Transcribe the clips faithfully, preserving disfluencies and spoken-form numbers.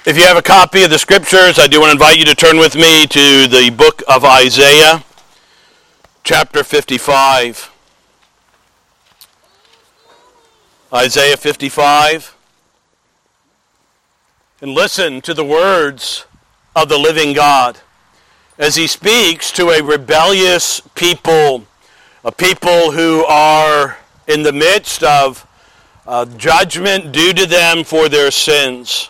If you have a copy of the Scriptures, I do want to invite you to turn with me to the book of Isaiah, chapter fifty-five. Isaiah fifty-five. And listen to the words of the living God as he speaks to a rebellious people, a people who are in the midst of uh, judgment due to them for their sins.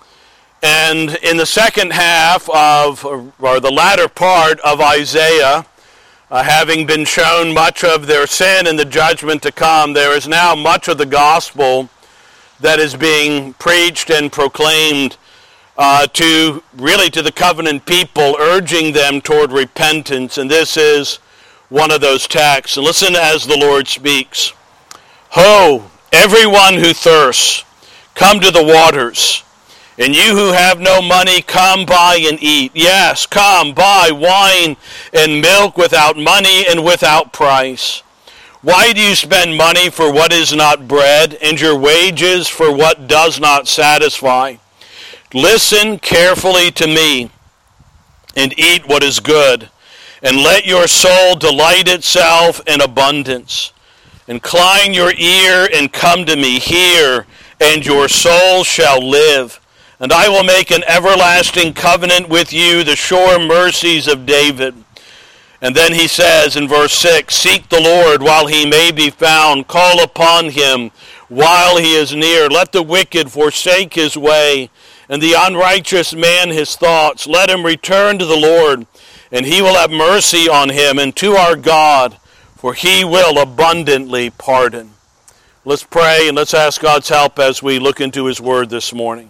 And in the second half of, or the latter part of Isaiah, uh, having been shown much of their sin and the judgment to come, there is now much of the gospel that is being preached and proclaimed uh, to, really to the covenant people, urging them toward repentance. And this is one of those texts. And listen as the Lord speaks. Ho, everyone who thirsts, come to the waters. And you who have no money, come buy and eat. Yes, come buy wine and milk without money and without price. Why do you spend money for what is not bread, and your wages for what does not satisfy? Listen carefully to me, and eat what is good, and let your soul delight itself in abundance. Incline your ear and come to me. Hear, and your soul shall live. And I will make an everlasting covenant with you, the sure mercies of David. And then he says in verse six, seek the Lord while he may be found. Call upon him while he is near. Let the wicked forsake his way, and the unrighteous man his thoughts. Let him return to the Lord, and he will have mercy on him, and to our God, for he will abundantly pardon. Let's pray, and let's ask God's help as we look into his word this morning.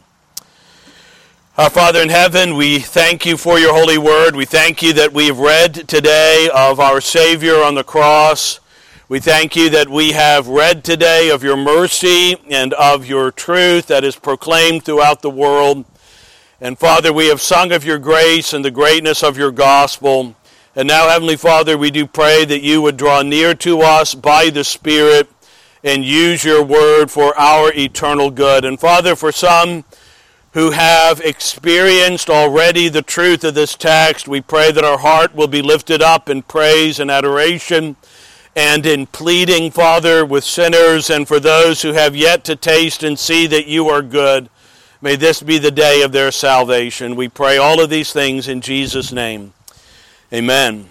Our Father in heaven, we thank you for your holy word. We thank you that we have read today of our Savior on the cross. We thank you that we have read today of your mercy and of your truth that is proclaimed throughout the world. And Father, we have sung of your grace and the greatness of your gospel. And now, Heavenly Father, we do pray that you would draw near to us by the Spirit and use your word for our eternal good. And Father, for some who have experienced already the truth of this text, we pray that our heart will be lifted up in praise and adoration and in pleading, Father, with sinners, and for those who have yet to taste and see that you are good. May this be the day of their salvation. We pray all of these things in Jesus' name. Amen.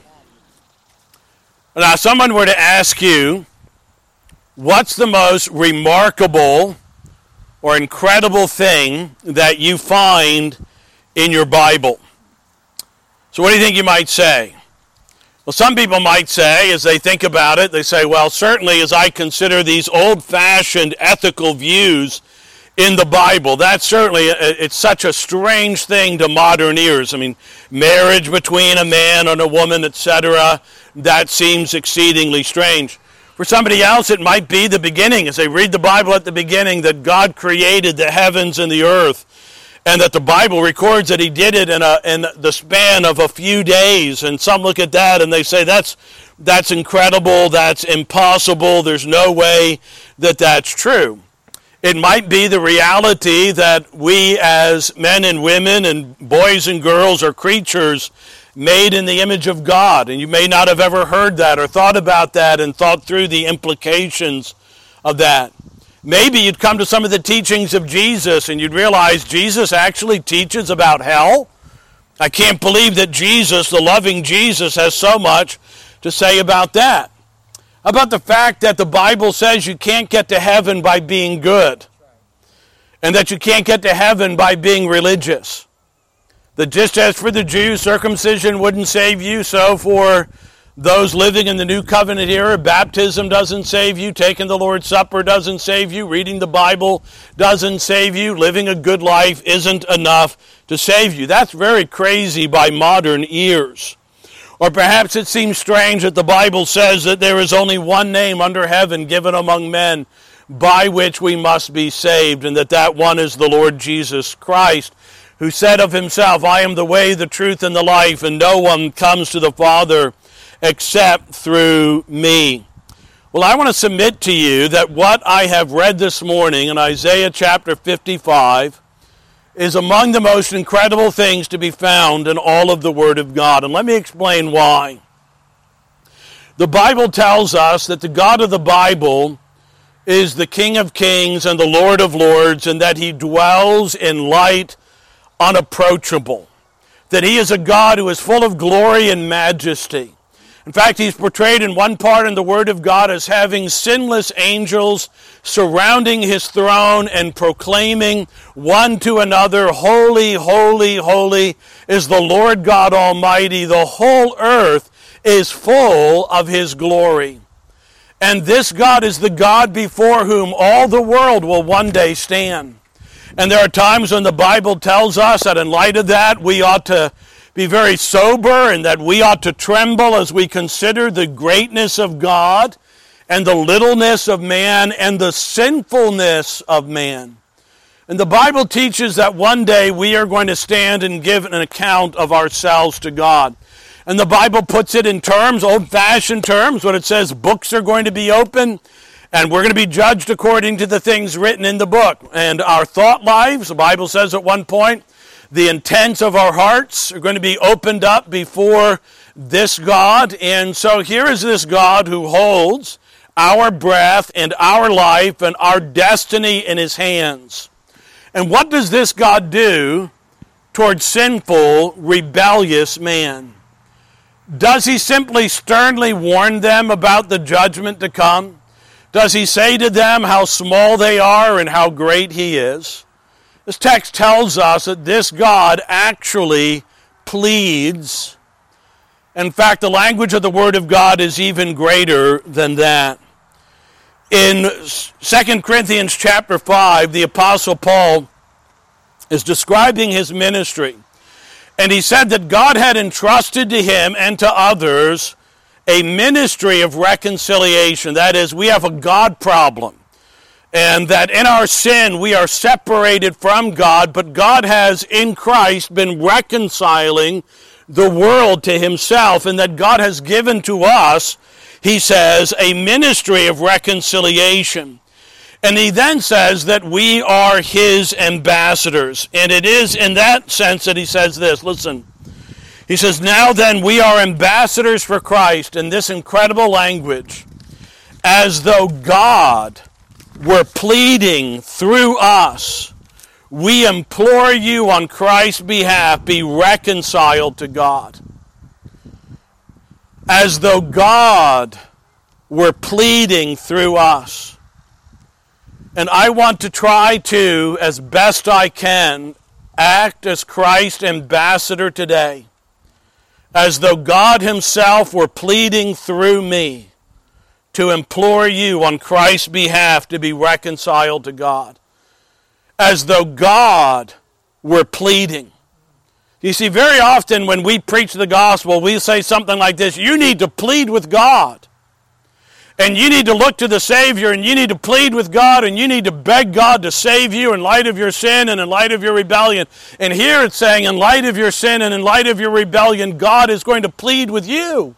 Now, if someone were to ask you, what's the most remarkable or incredible thing that you find in your Bible? So what do you think you might say? Well, some people might say, as they think about it, they say, well, certainly as I consider these old-fashioned ethical views in the Bible, that's certainly, it's such a strange thing to modern ears. I mean, marriage between a man and a woman, et cetera, that seems exceedingly strange. For somebody else, it might be the beginning, as they read the Bible at the beginning, that God created the heavens and the earth, and that the Bible records that he did it in, a, in the span of a few days. And some look at that and they say, that's, that's incredible, that's impossible, there's no way that that's true. It might be the reality that we as men and women and boys and girls are creatures made in the image of God. And you may not have ever heard that or thought about that and thought through the implications of that. Maybe you'd come to some of the teachings of Jesus and you'd realize Jesus actually teaches about hell. I can't believe that Jesus, the loving Jesus, has so much to say about that. How about the fact that the Bible says you can't get to heaven by being good, and that you can't get to heaven by being religious? That just as for the Jews, circumcision wouldn't save you, so for those living in the New Covenant era, baptism doesn't save you, taking the Lord's Supper doesn't save you, reading the Bible doesn't save you, living a good life isn't enough to save you. That's very crazy by modern ears. Or perhaps it seems strange that the Bible says that there is only one name under heaven given among men by which we must be saved, and that that one is the Lord Jesus Christ, who said of himself, I am the way, the truth, and the life, and no one comes to the Father except through me. Well, I want to submit to you that what I have read this morning in Isaiah chapter fifty-five is among the most incredible things to be found in all of the Word of God. And let me explain why. The Bible tells us that the God of the Bible is the King of Kings and the Lord of Lords, and that he dwells in light unapproachable. That he is a God who is full of glory and majesty. In fact, he's portrayed in one part in the Word of God as having sinless angels surrounding his throne and proclaiming one to another, "Holy, holy, holy is the Lord God Almighty. The whole earth is full of his glory." And this God is the God before whom all the world will one day stand. And there are times when the Bible tells us that in light of that, we ought to be very sober and that we ought to tremble as we consider the greatness of God and the littleness of man and the sinfulness of man. And the Bible teaches that one day we are going to stand and give an account of ourselves to God. And the Bible puts it in terms, old-fashioned terms, when it says books are going to be open and we're going to be judged according to the things written in the book. And our thought lives, the Bible says at one point, the intents of our hearts are going to be opened up before this God. And so here is this God who holds our breath and our life and our destiny in his hands. And what does this God do toward sinful, rebellious man? Does he simply sternly warn them about the judgment to come? Does he say to them how small they are and how great he is? This text tells us that this God actually pleads. In fact, the language of the Word of God is even greater than that. In Second Corinthians chapter five, the Apostle Paul is describing his ministry. And he said that God had entrusted to him and to others a ministry of reconciliation. That is, we have a God problem. And that in our sin we are separated from God, but God has in Christ been reconciling the world to himself, and that God has given to us, he says, a ministry of reconciliation. And he then says that we are his ambassadors. And it is in that sense that he says this. Listen, he says, "Now then we are ambassadors for Christ," in this incredible language, "as though God were pleading through us. We implore you on Christ's behalf, be reconciled to God." As though God were pleading through us. And I want to try to, as best I can, act as Christ's ambassador today, as though God himself were pleading through me to implore you on Christ's behalf to be reconciled to God. As though God were pleading. You see, very often when we preach the gospel, we say something like this: you need to plead with God. And you need to look to the Savior, and you need to plead with God, and you need to beg God to save you in light of your sin and in light of your rebellion. And here it's saying, in light of your sin and in light of your rebellion, God is going to plead with you.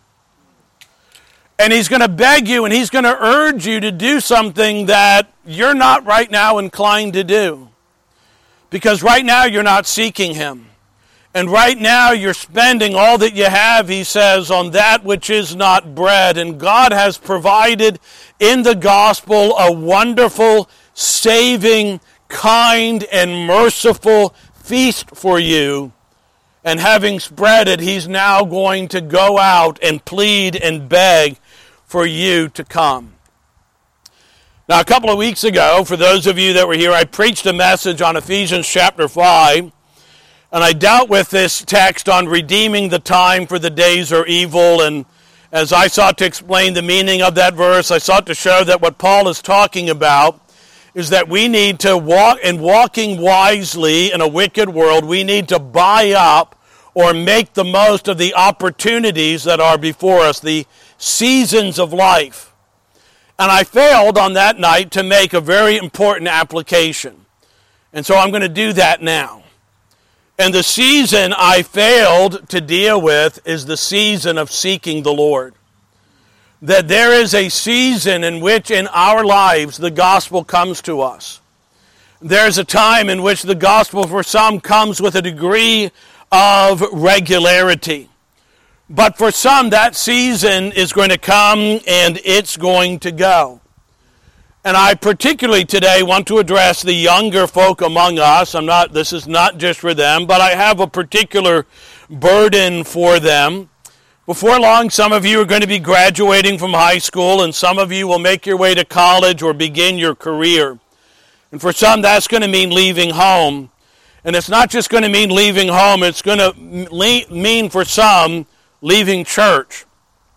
And he's going to beg you, and he's going to urge you to do something that you're not right now inclined to do. Because right now you're not seeking him. And right now you're spending all that you have, he says, on that which is not bread. And God has provided in the gospel a wonderful, saving, kind, and merciful feast for you. And having spread it, he's now going to go out and plead and beg for you to come. Now, a couple of weeks ago, for those of you that were here, I preached a message on Ephesians chapter five. And I dealt with this text on redeeming the time, for the days are evil. And as I sought to explain the meaning of that verse, I sought to show that what Paul is talking about is that we need to walk, in walking wisely in a wicked world, we need to buy up or make the most of the opportunities that are before us, the seasons of life. And I failed on that night to make a very important application. And so I'm going to do that now. And the season I failed to deal with is the season of seeking the Lord. That there is a season in which in our lives the gospel comes to us. there's a time in which the gospel for some comes with a degree of regularity. But for some, that season is going to come and it's going to go. And I particularly today want to address the younger folk among us. I'm not, this is not just for them, but I have a particular burden for them. Before long, some of you are going to be graduating from high school, and some of you will make your way to college or begin your career. And for some, that's going to mean leaving home. And it's not just going to mean leaving home, it's going to mean for some leaving church.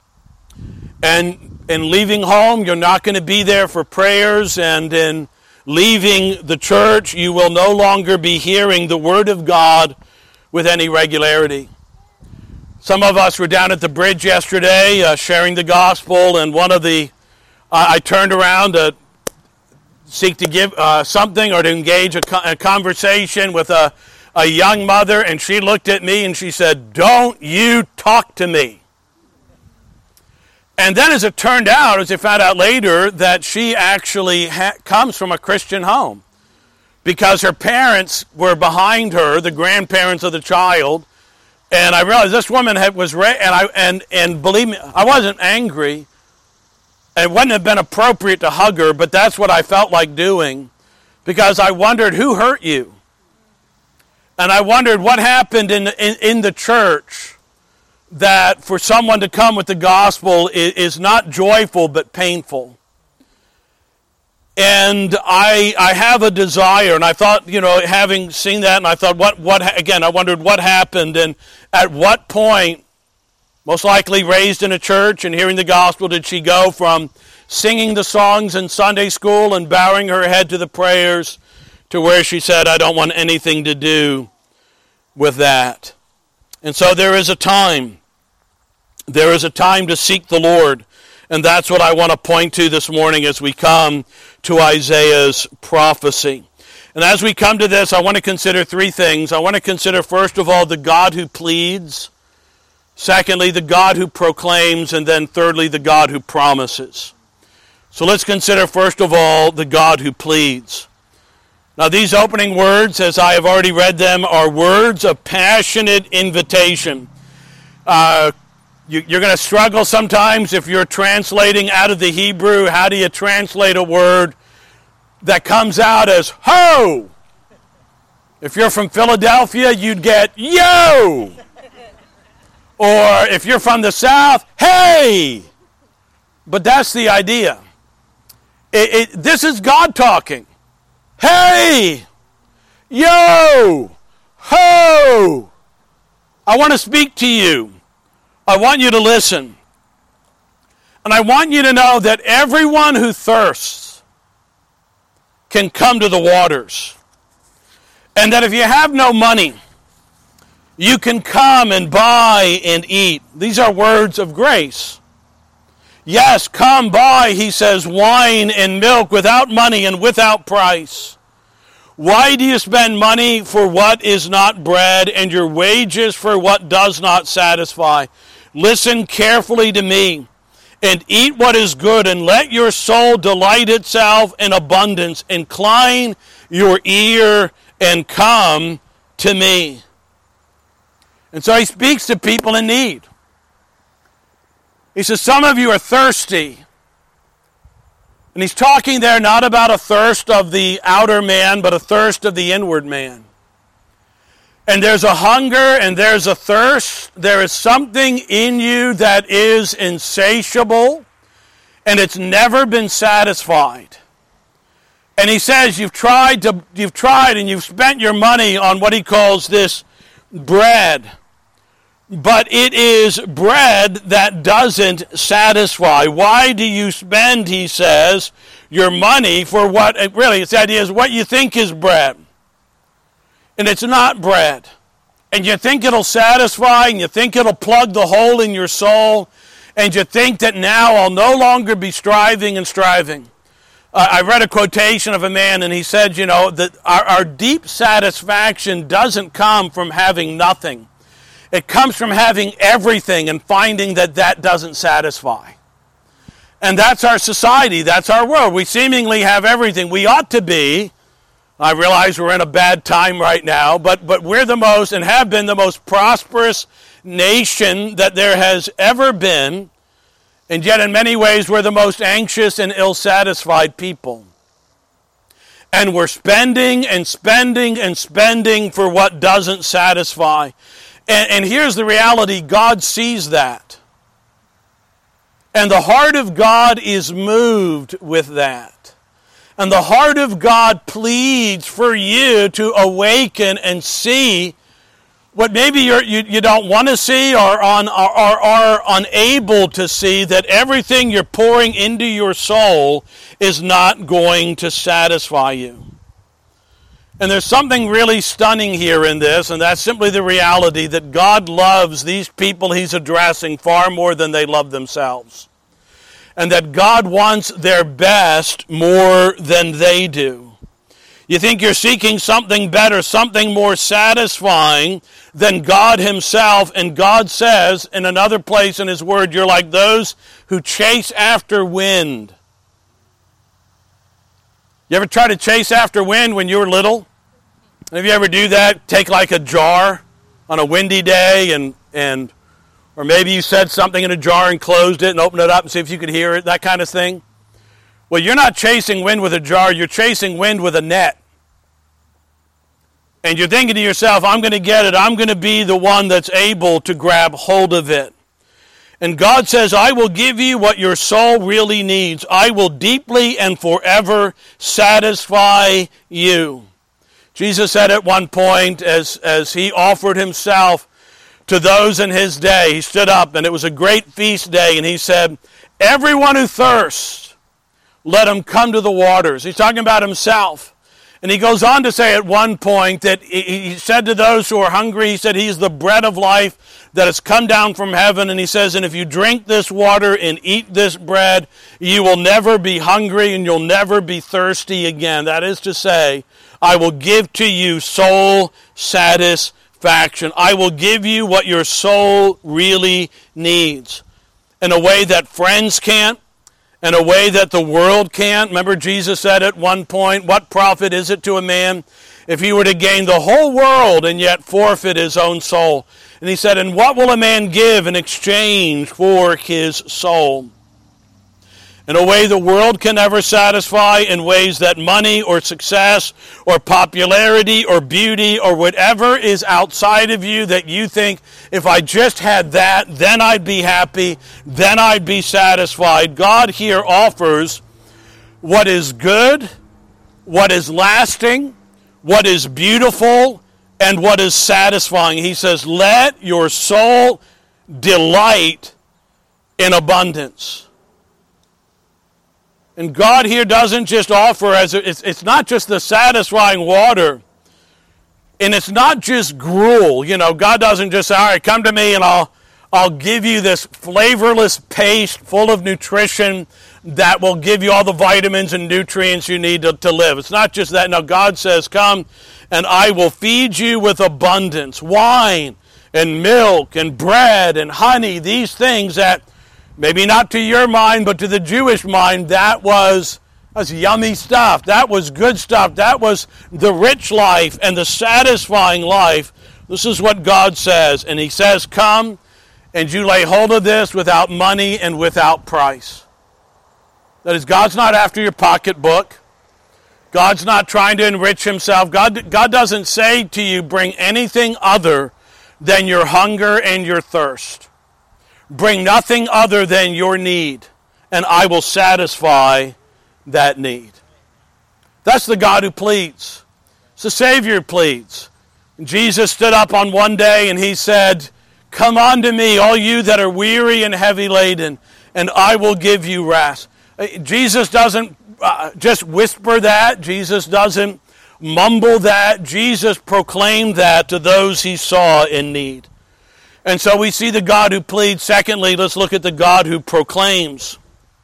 And in leaving home, you're not going to be there for prayers, and in leaving the church, you will no longer be hearing the Word of God with any regularity. Some of us were down at the bridge yesterday uh, sharing the gospel, and one of the, uh, I turned around to seek to give uh, something or to engage a, co- a conversation with a, a young mother, and she looked at me and she said, "Don't you talk to me." And then as it turned out, as I found out later, that she actually ha- comes from a Christian home because her parents were behind her, the grandparents of the child. And I realized this woman had, was ra- and I and and believe me, I wasn't angry. It wouldn't have been appropriate to hug her, but that's what I felt like doing, because I wondered who hurt you, and I wondered what happened in in, in the church that for someone to come with the gospel is, is not joyful but painful. And I I have a desire, and I thought, you know, having seen that, and I thought, what what again? I wondered what happened, and at what point, most likely raised in a church and hearing the gospel, did she go from singing the songs in Sunday school and bowing her head to the prayers to where she said, "I don't want anything to do with that." And so there is a time. There is a time to seek the Lord. And that's what I want to point to this morning as we come to Isaiah's prophecy. And as we come to this, I want to consider three things. I want to consider, first of all, the God who pleads. Secondly, the God who proclaims. And then thirdly, the God who promises. So let's consider, first of all, the God who pleads. Now, these opening words, as I have already read them, are words of passionate invitation. Uh, you, you're going to struggle sometimes if you're translating out of the Hebrew. How do you translate a word that comes out as ho? If you're from Philadelphia, you'd get yo. Or if you're from the South, hey. But that's the idea. It, it, this is God talking. Hey, yo, ho, I want to speak to you. I want you to listen. And I want you to know that everyone who thirsts can come to the waters. And that if you have no money, you can come and buy and eat. These are words of grace. Yes, come buy, he says, wine and milk without money and without price. Why do you spend money for what is not bread and your wages for what does not satisfy? Listen carefully to me and eat what is good, and let your soul delight itself in abundance. Incline your ear and come to me. And so he speaks to people in need. He says, some of you are thirsty. And he's talking there not about a thirst of the outer man, but a thirst of the inward man. And there's a hunger and there's a thirst. There is something in you that is insatiable, and it's never been satisfied. And he says, you've tried to, you've tried and you've spent your money on what he calls this bread. But it is bread that doesn't satisfy. Why do you spend, he says, your money for what, really, it's the idea is what you think is bread. And it's not bread. And you think it'll satisfy, and you think it'll plug the hole in your soul, and you think that now I'll no longer be striving and striving. Uh, I read a quotation of a man, and he said, you know, that our, our deep satisfaction doesn't come from having nothing. It comes from having everything and finding that that doesn't satisfy. And that's our society. That's our world. We seemingly have everything. We ought to be I realize we're in a bad time right now, but, but we're the most and have been the most prosperous nation that there has ever been, and yet in many ways we're the most anxious and ill-satisfied people. And we're spending and spending and spending for what doesn't satisfy. And, and here's the reality, God sees that. And the heart of God is moved with that. And the heart of God pleads for you to awaken and see what maybe you're, you you don't want to see or, on, or, or are unable to see, that everything you're pouring into your soul is not going to satisfy you. And there's something really stunning here in this, and that's simply the reality that God loves these people He's addressing far more than they love themselves. And that God wants their best more than they do. You think you're seeking something better, something more satisfying than God Himself, and God says in another place in His Word, you're like those who chase after wind. You ever try to chase after wind when you were little? Have you ever do that? Take like a jar on a windy day and and or maybe you said something in a jar and closed it and opened it up and see if you could hear it, that kind of thing. Well, you're not chasing wind with a jar, you're chasing wind with a net. And you're thinking to yourself, I'm going to get it, I'm going to be the one that's able to grab hold of it. And God says, I will give you what your soul really needs. I will deeply and forever satisfy you. Jesus said at one point, as, as He offered Himself to those in His day, He stood up, and it was a great feast day, and He said, everyone who thirsts, let him come to the waters. He's talking about Himself. And He goes on to say at one point that He said to those who are hungry, He said, He's the bread of life that has come down from heaven. And He says, and if you drink this water and eat this bread, you will never be hungry and you'll never be thirsty again. That is to say, I will give to you soul satisfaction. Faction. I will give you what your soul really needs in a way that friends can't, in a way that the world can't. Remember, Jesus said at one point, what profit is it to a man if he were to gain the whole world and yet forfeit his own soul? And He said, and what will a man give in exchange for his soul? In a way the world can never satisfy, in ways that money or success or popularity or beauty or whatever is outside of you that you think, if I just had that, then I'd be happy, then I'd be satisfied. God here offers what is good, what is lasting, what is beautiful, and what is satisfying. He says, let your soul delight in abundance. And God here doesn't just offer, as a, it's, it's not just the satisfying water, and it's not just gruel. You know, God doesn't just say, all right, come to me and I'll, I'll give you this flavorless paste full of nutrition that will give you all the vitamins and nutrients you need to, to live. It's not just that. No, God says, come and I will feed you with abundance. Wine and milk and bread and honey, these things that maybe not to your mind, but to the Jewish mind, that was, that was yummy stuff. That was good stuff. That was the rich life and the satisfying life. This is what God says. And He says, come and you lay hold of this without money and without price. That is, God's not after your pocketbook. God's not trying to enrich Himself. God, God doesn't say to you, bring anything other than your hunger and your thirst. Bring nothing other than your need, and I will satisfy that need. That's the God who pleads. It's the Savior who pleads. And Jesus stood up on one day and He said, come unto me, all you that are weary and heavy laden, and I will give you rest. Jesus doesn't uh, just whisper that. Jesus doesn't mumble that. Jesus proclaimed that to those He saw in need. And so we see the God who pleads. Secondly, let's look at the God who proclaims,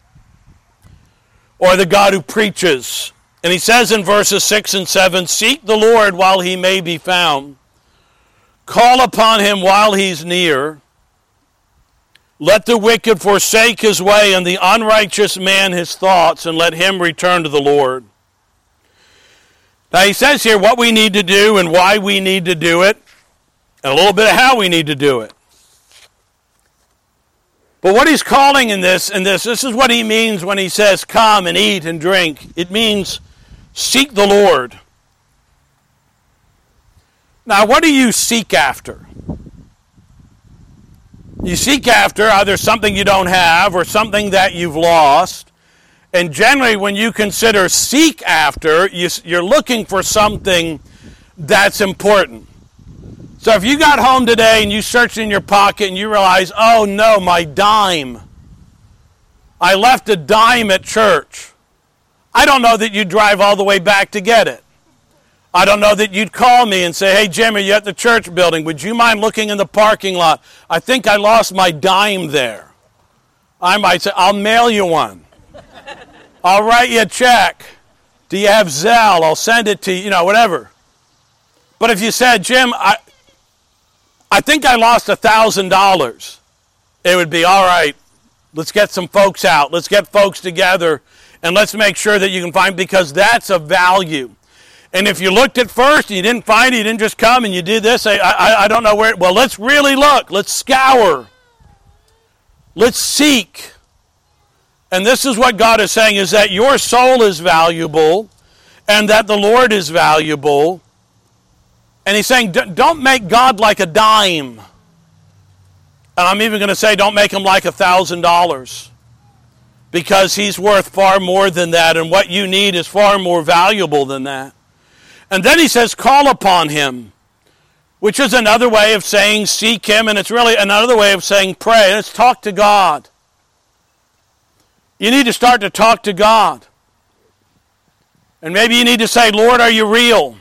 or the God who preaches. And He says in verses six and seven, seek the Lord while He may be found. Call upon Him while He's near. Let the wicked forsake his way, and the unrighteous man his thoughts, and let him return to the Lord. Now he says here what we need to do and why we need to do it, and a little bit of how we need to do it. But what he's calling in this, in this, this is what he means when he says, come and eat and drink. It means seek the Lord. Now, what do you seek after? You seek after either something you don't have or something that you've lost. And generally, when you consider seek after, you're looking for something that's important. So if you got home today and you searched in your pocket and you realize, oh no, my dime. I left a dime at church. I don't know that you'd drive all the way back to get it. I don't know that you'd call me and say, hey Jim, are you at the church building? Would you mind looking in the parking lot? I think I lost my dime there. I might say, I'll mail you one. I'll write you a check. Do you have Zelle? I'll send it to you, you know, whatever. But if you said, Jim, I... I think I lost one thousand dollars. It would be, all right, let's get some folks out. Let's get folks together, and let's make sure that you can find, because that's a value. And if you looked at first and you didn't find it, you didn't just come and you did this, I, I, I don't know where, well, let's really look. Let's scour. Let's seek. And this is what God is saying, is that your soul is valuable and that the Lord is valuable. And he's saying, don't make God like a dime. And I'm even going to say, don't make him like a thousand dollars. Because he's worth far more than that, and what you need is far more valuable than that. And then he says, call upon him, which is another way of saying seek him, and it's really another way of saying pray. Let's talk to God. You need to start to talk to God. And maybe you need to say, Lord, are you real?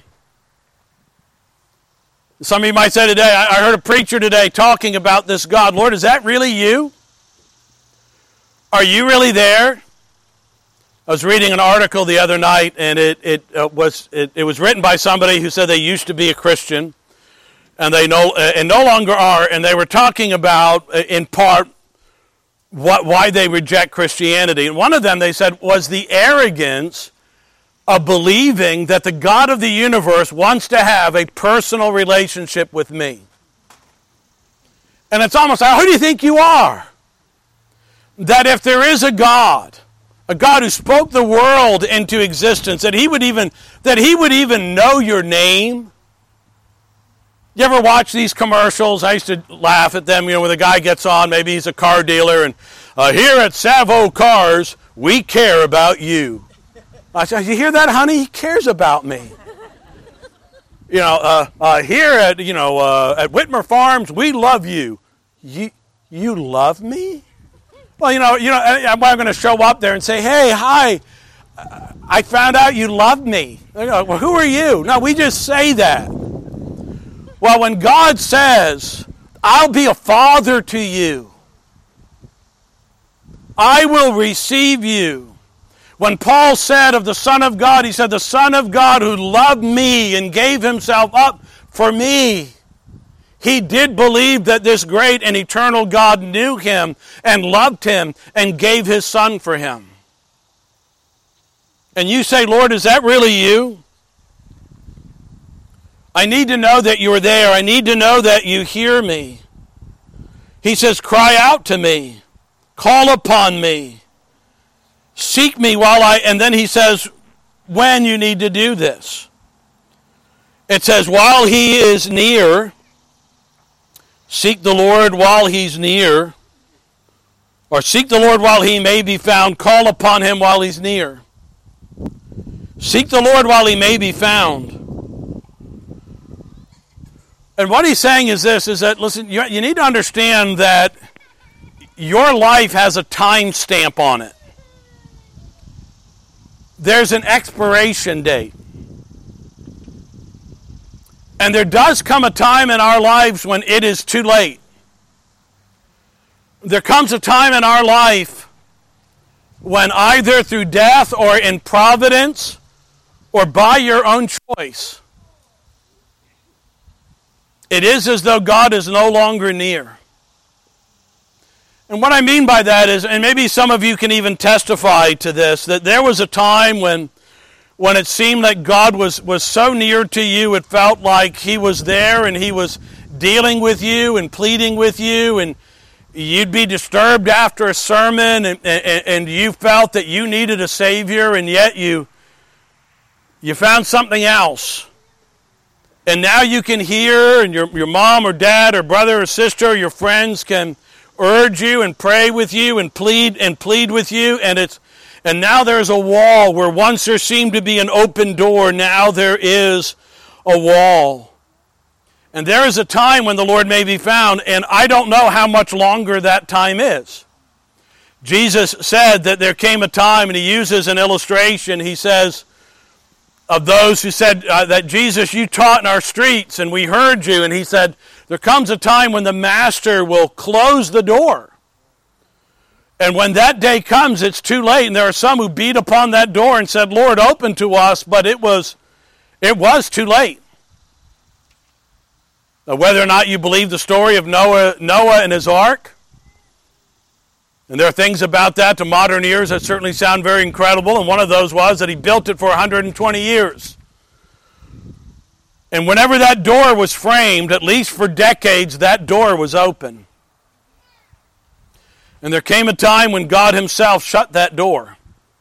Some of you might say today, I heard a preacher today talking about this God. Lord, is that really you? Are you really there? I was reading an article the other night, and it it uh, was it, it was written by somebody who said they used to be a Christian, and they no uh, and no longer are. And they were talking about, uh, in part, what why they reject Christianity. And one of them, they said, was the arrogance of believing that the God of the universe wants to have a personal relationship with me. And it's almost like, who do you think you are? That if there is a God, a God who spoke the world into existence, that he would even that he would even know your name. You ever watch these commercials? I used to laugh at them, you know, when the guy gets on, maybe he's a car dealer, and uh, here at Savo Cars, we care about you. I said, you hear that, honey? He cares about me. You know, uh, uh, here at, you know, uh, at Whitmer Farms, we love you. You, you love me? Well, you know, you know, I'm going to show up there and say, hey, hi, I found out you love me. They go, well, who are you? No, we just say that. Well, when God says, I'll be a father to you, I will receive you. When Paul said of the Son of God, he said, the Son of God who loved me and gave himself up for me. He did believe that this great and eternal God knew him and loved him and gave his Son for him. And you say, Lord, is that really you? I need to know that you're there. I need to know that you hear me. He says, cry out to me. Call upon me. Seek me while I... And then he says, when you need to do this. It says, while he is near... Seek the Lord while he's near, or seek the Lord while he may be found. Call upon him while he's near. Seek the Lord while he may be found. And what he's saying is this, is that, listen, you, you need to understand that your life has a time stamp on it. There's an expiration date. And there does come a time in our lives when it is too late. There comes a time in our life when either through death or in providence or by your own choice, it is as though God is no longer near. And what I mean by that is, and maybe some of you can even testify to this, that there was a time when when it seemed that God was, was so near to you, it felt like he was there and he was dealing with you and pleading with you, and you'd be disturbed after a sermon, and, and, and you felt that you needed a Savior, and yet you, you found something else. And now you can hear, and your, your mom or dad or brother or sister or your friends can urge you and pray with you and plead and plead with you, and it's and now there's a wall where once there seemed to be an open door, now there is a wall. And there is a time when the Lord may be found, and I don't know how much longer that time is. Jesus said that there came a time, and he uses an illustration. He says, of those who said uh, that, Jesus, you taught in our streets, and we heard you. And he said, there comes a time when the master will close the door. And when that day comes, it's too late. And there are some who beat upon that door and said, Lord, open to us. But it was, it was too late. Now, whether or not you believe the story of Noah, Noah and his ark, and there are things about that to modern ears that certainly sound very incredible, and one of those was that he built it for one hundred twenty years. And whenever that door was framed, at least for decades, that door was open. And there came a time when God himself shut that door.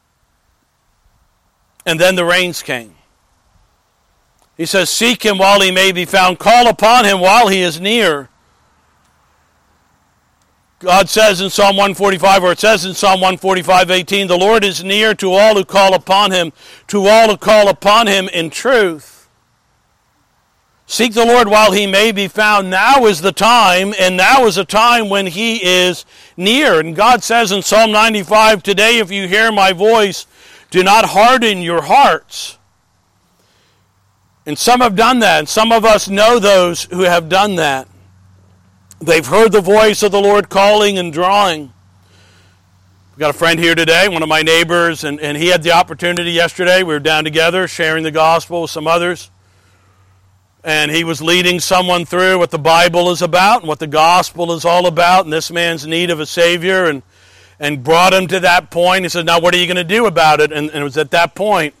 And then the rains came. He says, seek him while he may be found. Call upon him while he is near. God says in Psalm one forty-five, or it says in Psalm one forty-five, eighteen, the Lord is near to all who call upon him, to all who call upon him in truth. Seek the Lord while he may be found. Now is the time, and now is a time when he is near. And God says in Psalm ninety-five, today if you hear my voice, do not harden your hearts. And some have done that, and some of us know those who have done that. They've heard the voice of the Lord calling and drawing. We've got a friend here today, one of my neighbors, and, and he had the opportunity yesterday. We were down together sharing the gospel with some others. And he was leading someone through what the Bible is about and what the gospel is all about, and this man's need of a Savior, and, and brought him to that point. He said, now what are you going to do about it? And, and it was at that point,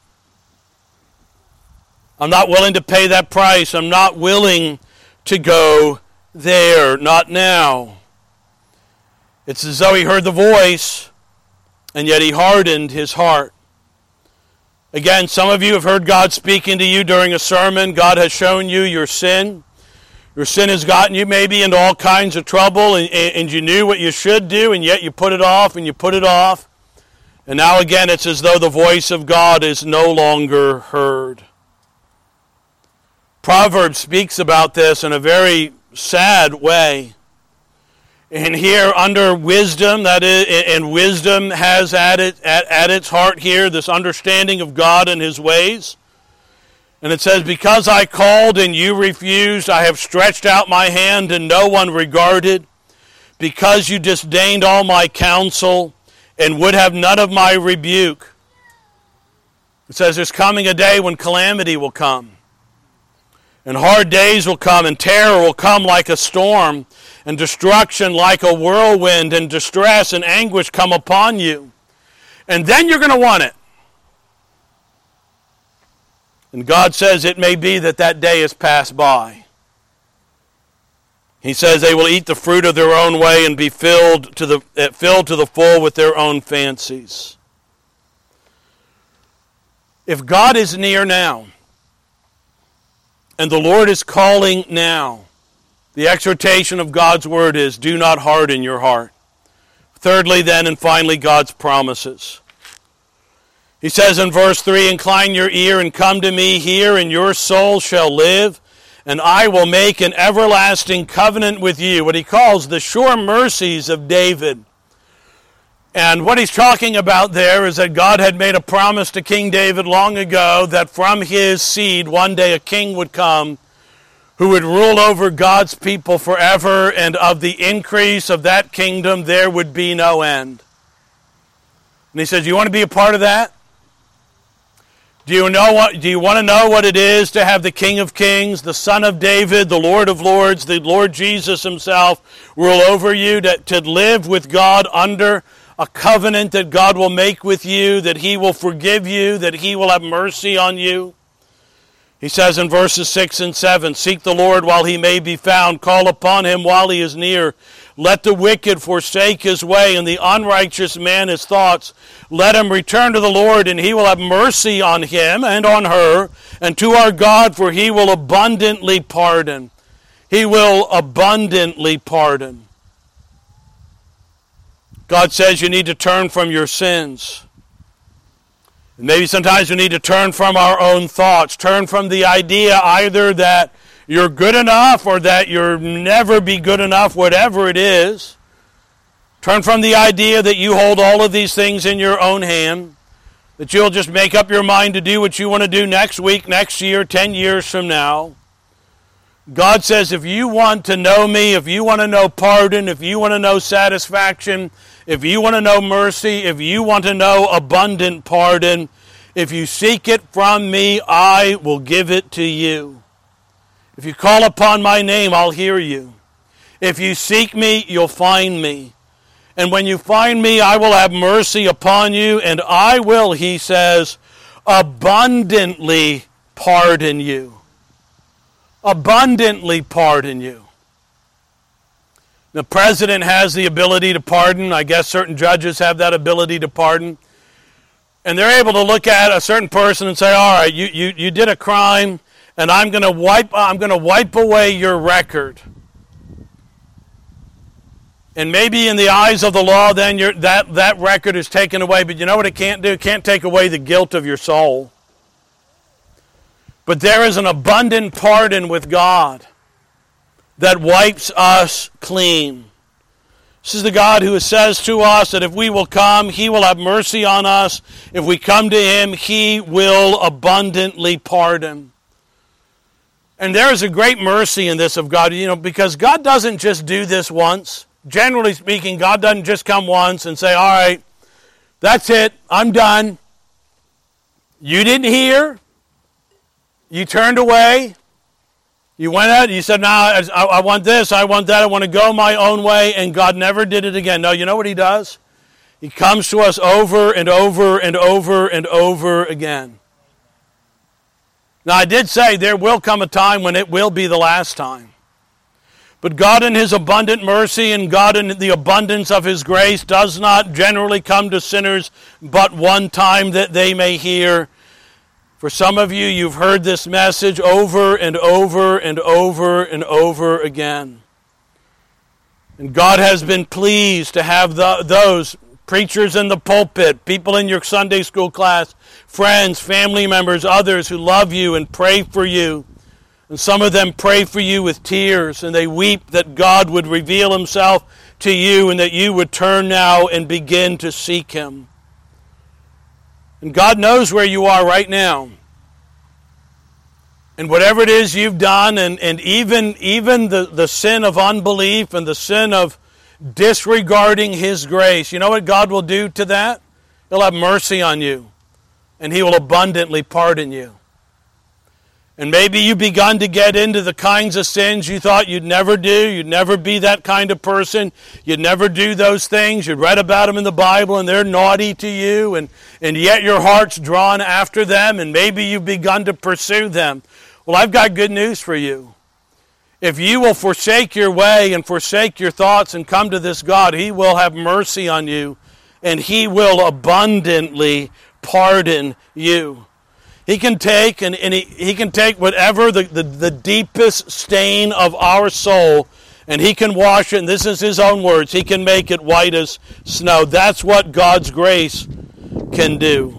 I'm not willing to pay that price. I'm not willing to go there, not now. It's as though he heard the voice, and yet he hardened his heart. Again, some of you have heard God speaking to you during a sermon. God has shown you your sin. Your sin has gotten you maybe into all kinds of trouble, and, and you knew what you should do, and yet you put it off, and you put it off. And now again, it's as though the voice of God is no longer heard. Proverbs speaks about this in a very sad way. And here under wisdom, that is, and wisdom has at, it, at, at its heart here this understanding of God and his ways. And it says, because I called and you refused, I have stretched out my hand and no one regarded. Because you disdained all my counsel and would have none of my rebuke. It says there's coming a day when calamity will come. And hard days will come, and terror will come like a storm, and destruction like a whirlwind, and distress and anguish come upon you. And then you're going to want it. And God says it may be that that day has passed by. He says they will eat the fruit of their own way and be filled to the filled to the full with their own fancies. If God is near now, and the Lord is calling now, the exhortation of God's word is, do not harden your heart. Thirdly, then, and finally, God's promises. He says in verse three, incline your ear and come to me here, and your soul shall live, and I will make an everlasting covenant with you. What he calls the sure mercies of David. And what he's talking about there is that God had made a promise to King David long ago that from his seed one day a king would come who would rule over God's people forever, and of the increase of that kingdom there would be no end. And he says, you want to be a part of that? Do you know what? Do you want to know what it is to have the King of Kings, the Son of David, the Lord of Lords, the Lord Jesus himself rule over you, to, to live with God under a covenant that God will make with you, that he will forgive you, that he will have mercy on you. He says in verses six and seven, seek the Lord while he may be found, call upon him while he is near. Let the wicked forsake his way, and the unrighteous man his thoughts. Let him return to the Lord, and he will have mercy on him and on her, and to our God, for he will abundantly pardon. He will abundantly pardon. God says you need to turn from your sins. Maybe sometimes we need to turn from our own thoughts, turn from the idea either that you're good enough or that you'll never be good enough, whatever it is. Turn from the idea that you hold all of these things in your own hand, that you'll just make up your mind to do what you want to do next week, next year, ten years from now. God says if you want to know me, if you want to know pardon, if you want to know satisfaction, if you want to know mercy, if you want to know abundant pardon, if you seek it from me, I will give it to you. If you call upon my name, I'll hear you. If you seek me, you'll find me. And when you find me, I will have mercy upon you, and I will, he says, abundantly pardon you. Abundantly pardon you. The president has the ability to pardon. I guess certain judges have that ability to pardon. And they're able to look at a certain person and say, all right, you, you, you did a crime, and I'm going to wipe I'm going to wipe away your record. And maybe in the eyes of the law, then you're, that, that record is taken away. But you know what it can't do? It can't take away the guilt of your soul. But there is an abundant pardon with God that wipes us clean. This is the God who says to us that if we will come, he will have mercy on us. If we come to him, he will abundantly pardon. And there is a great mercy in this of God, you know, because God doesn't just do this once. Generally speaking, God doesn't just come once and say, all right, that's it, I'm done. You didn't hear. You turned away. You went out, you said, no, I, I want this, I want that, I want to go my own way, and God never did it again. No, you know what he does? He comes to us over and over and over and over again. Now, I did say there will come a time when it will be the last time. But God in his abundant mercy and God in the abundance of his grace does not generally come to sinners but one time that they may hear. For some of you, you've heard this message over and over and over and over again. And God has been pleased to have the, those preachers in the pulpit, people in your Sunday school class, friends, family members, others who love you and pray for you. And some of them pray for you with tears, and they weep that God would reveal himself to you and that you would turn now and begin to seek him. And God knows where you are right now. And whatever it is you've done, and, and even, even the, the sin of unbelief and the sin of disregarding his grace, you know what God will do to that? He'll have mercy on you, and he will abundantly pardon you. And maybe you've begun to get into the kinds of sins you thought you'd never do. You'd never be that kind of person. You'd never do those things. You'd read about them in the Bible and they're naughty to you. And, and yet your heart's drawn after them. And maybe you've begun to pursue them. Well, I've got good news for you. If you will forsake your way and forsake your thoughts and come to this God, he will have mercy on you. And he will abundantly pardon you. He can take and, and he, he can take whatever the, the, the deepest stain of our soul, and he can wash it, and this is his own words, he can make it white as snow. That's what God's grace can do.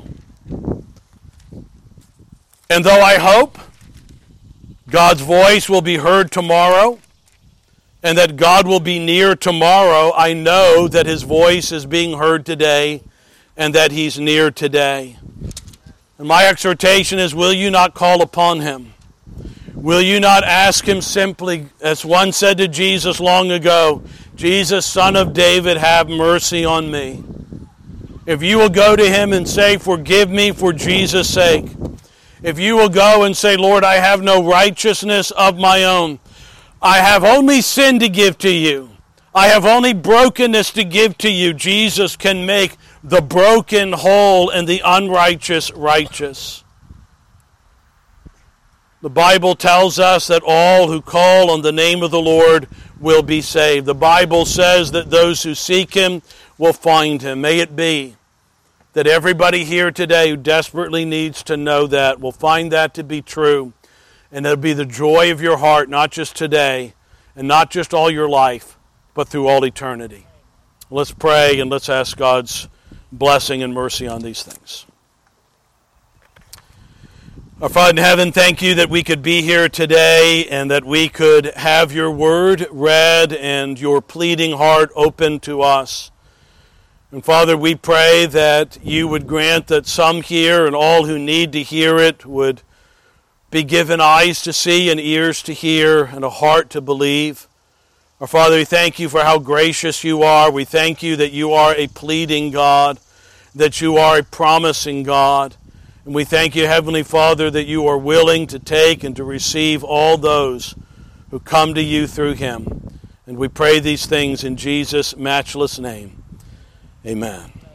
And though I hope God's voice will be heard tomorrow, and that God will be near tomorrow, I know that his voice is being heard today, and that he's near today. And my exhortation is, will you not call upon him? Will you not ask him simply, as one said to Jesus long ago, Jesus, Son of David, have mercy on me. If you will go to him and say, forgive me for Jesus' sake. If you will go and say, Lord, I have no righteousness of my own. I have only sin to give to you. I have only brokenness to give to you. Jesus can make the broken whole and the unrighteous righteous. The Bible tells us that all who call on the name of the Lord will be saved. The Bible says that those who seek Him will find Him. May it be that everybody here today who desperately needs to know that will find that to be true. And it'll be the joy of your heart, not just today, and not just all your life, but through all eternity. Let's pray and let's ask God's blessing and mercy on these things. Our Father in heaven, thank you that we could be here today and that we could have your word read and your pleading heart open to us. And Father, we pray that you would grant that some here and all who need to hear it would be given eyes to see and ears to hear and a heart to believe. Our Father, we thank you for how gracious you are. We thank you that you are a pleading God, that you are a promising God. And we thank you, Heavenly Father, that you are willing to take and to receive all those who come to you through him. And we pray these things in Jesus' matchless name. Amen.